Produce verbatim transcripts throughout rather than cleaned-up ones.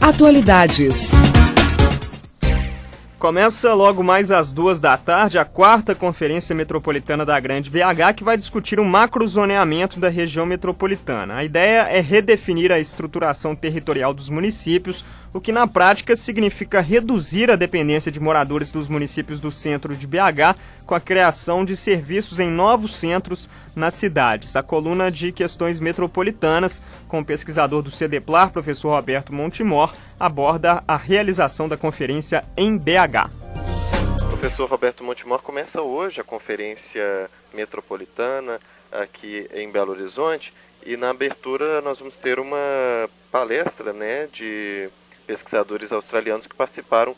Atualidades. Começa logo mais às duas da tarde a quarta Conferência Metropolitana da Grande B H, que vai discutir o macrozoneamento da região metropolitana. A ideia é redefinir a estruturação territorial dos municípios, o que na prática significa reduzir a dependência de moradores dos municípios do centro de B H, com a criação de serviços em novos centros nas cidades. A coluna de questões metropolitanas, com o pesquisador do CEDEPLAR, professor Roberto Montemor, aborda a realização da conferência em B H. Professor Roberto Montemor, começa hoje a conferência metropolitana aqui em Belo Horizonte e na abertura nós vamos ter uma palestra, né, de pesquisadores australianos que participaram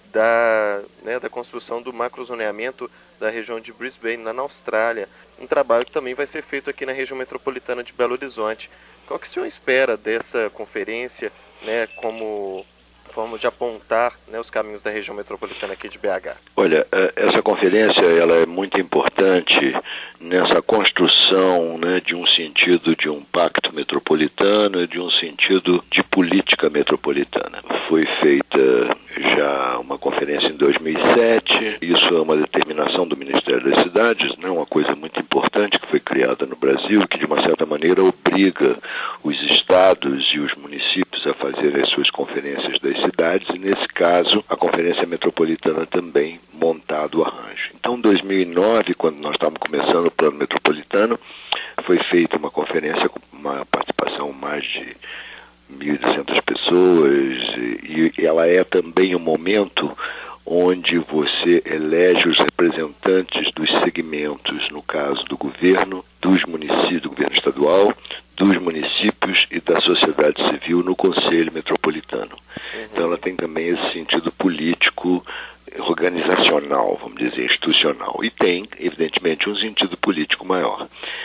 da, né, da construção do macrozoneamento da região de Brisbane, lá na Austrália. Um trabalho que também vai ser feito aqui na região metropolitana de Belo Horizonte. Qual que o senhor espera dessa conferência, né, como forma de apontar, né, os caminhos da região metropolitana aqui de B H? Olha, essa conferência ela é muito importante nessa construção, né, de um sentido de um pacto metropolitano, de um sentido de política metropolitana. Foi feita já uma conferência em dois mil e sete, isso é uma determinação do Ministério das Cidades, né, uma coisa muito importante que foi criada no Brasil, que de uma certa maneira obriga os estados e os municípios a fazer as suas conferências das cidades, e nesse caso a Conferência Metropolitana também montado o arranjo. Então, em dois mil e nove, quando nós estávamos começando o Plano Metropolitano, foi feita uma conferência com uma participação mais de mil e duzentas pessoas, e ela é também um momento onde você elege os representantes dos segmentos, no caso do governo, dos municípios, do governo estadual, dos municípios e da sociedade civil no Conselho Metropolitano. Uhum. Então ela tem também esse sentido político, organizacional, vamos dizer, institucional. E tem, evidentemente, um sentido político maior.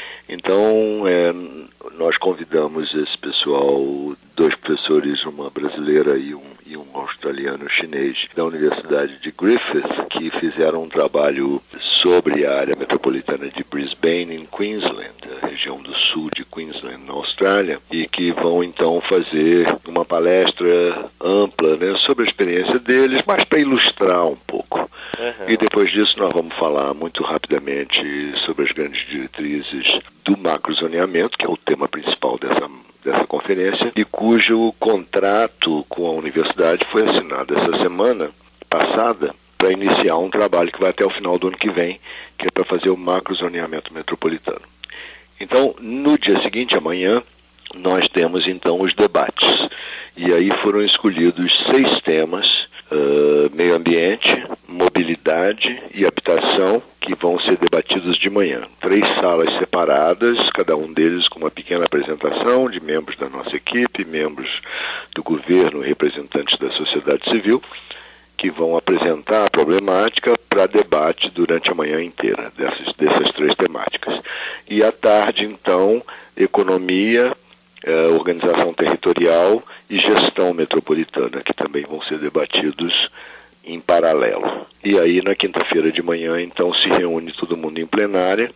Então, é, nós convidamos esse pessoal, dois professores, uma brasileira e um, e um australiano chinês, da Universidade de Griffith, que fizeram um trabalho sobre a área metropolitana de Brisbane, em Queensland, a região do sul de Queensland, na Austrália, e que vão então fazer uma palestra ampla, né, sobre a experiência deles, mas para ilustrar um pouco. Uhum. E depois disso nós vamos falar muito rapidamente sobre as grandes diretrizes do macrozoneamento, que é o tema principal dessa, dessa conferência, e cujo contrato com a universidade foi assinado essa semana passada para iniciar um trabalho que vai até o final do ano que vem, que é para fazer o macrozoneamento metropolitano. Então, no dia seguinte, amanhã, nós temos então os debates. E aí foram escolhidos seis temas: uh, meio ambiente, mobilidade e habitação, que vão ser debatidos de manhã. Três salas separadas, cada um deles com uma pequena apresentação de membros da nossa equipe, membros do governo, representantes da sociedade civil, que vão apresentar a problemática para debate durante a manhã inteira, dessas, dessas três temáticas. E à tarde, então, economia, eh, organização territorial e gestão metropolitana, que também vão ser debatidos em paralelo. E aí, na quinta-feira de manhã, então, se reúne todo mundo em plenária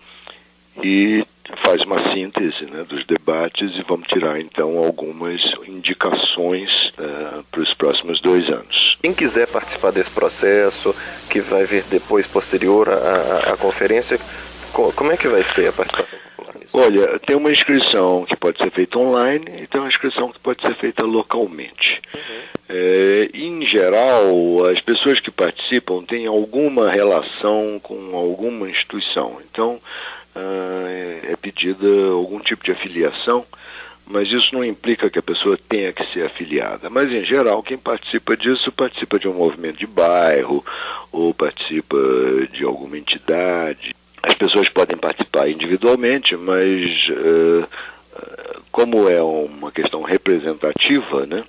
e faz uma síntese, né, dos debates, e vamos tirar, então, algumas indicações uh, para os próximos dois anos. Quem quiser participar desse processo, que vai vir depois, posterior à, à conferência, como é que vai ser a participação popular nisso? Olha, tem uma inscrição que pode ser feita online e tem uma inscrição que pode ser feita localmente. Uhum. É, em geral, as pessoas que participam têm alguma relação com alguma instituição. Então, uh, é pedida algum tipo de afiliação, mas isso não implica que a pessoa tenha que ser afiliada. Mas, em geral, quem participa disso participa de um movimento de bairro ou participa de alguma entidade. As pessoas podem participar individualmente, mas uh, uh, como é uma questão representativa, né,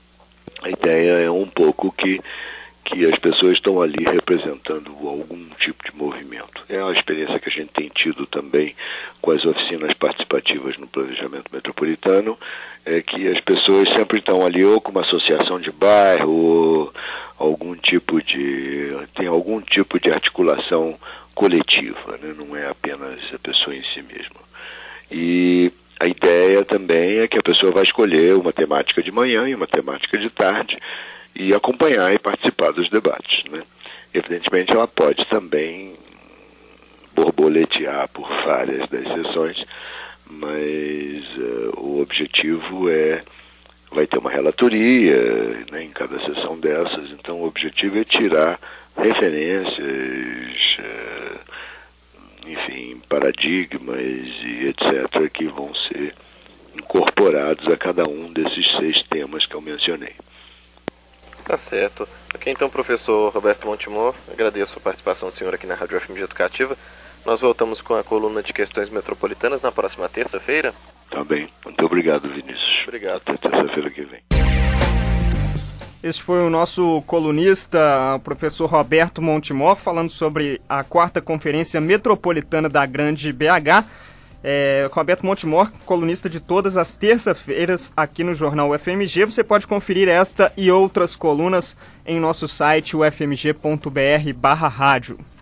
a ideia é um pouco que, que as pessoas estão ali representando algum tipo de movimento. É uma experiência que a gente tem tido também com as oficinas participativas no planejamento metropolitano, é que as pessoas sempre estão ali ou com uma associação de bairro, ou algum tipo de, tem algum tipo de articulação coletiva, né? Não é apenas a pessoa em si mesma. E A ideia também é que a pessoa vai escolher uma temática de manhã e uma temática de tarde e acompanhar e participar dos debates, né? Evidentemente, ela pode também borboletear por várias das sessões, mas uh, o objetivo é, vai ter uma relatoria, né, em cada sessão dessas, então o objetivo é tirar referências, uh, enfim, paradigmas e etcétera, que vão ser incorporados a cada um desses seis temas que eu mencionei. Tá certo. Ok, então, professor Roberto Montemor, agradeço a participação do senhor aqui na Rádio F M G Educativa. Nós voltamos com a coluna de questões metropolitanas na próxima terça-feira. Tá bem. Muito obrigado, Vinícius. Obrigado. Até terça-feira que vem. Este foi o nosso colunista, o professor Roberto Montemor, falando sobre a quarta Conferência Metropolitana da Grande B H. É, Roberto Montemor, colunista de todas as terças-feiras aqui no Jornal U F M G. Você pode conferir esta e outras colunas em nosso site u f m g ponto b r barra rádio.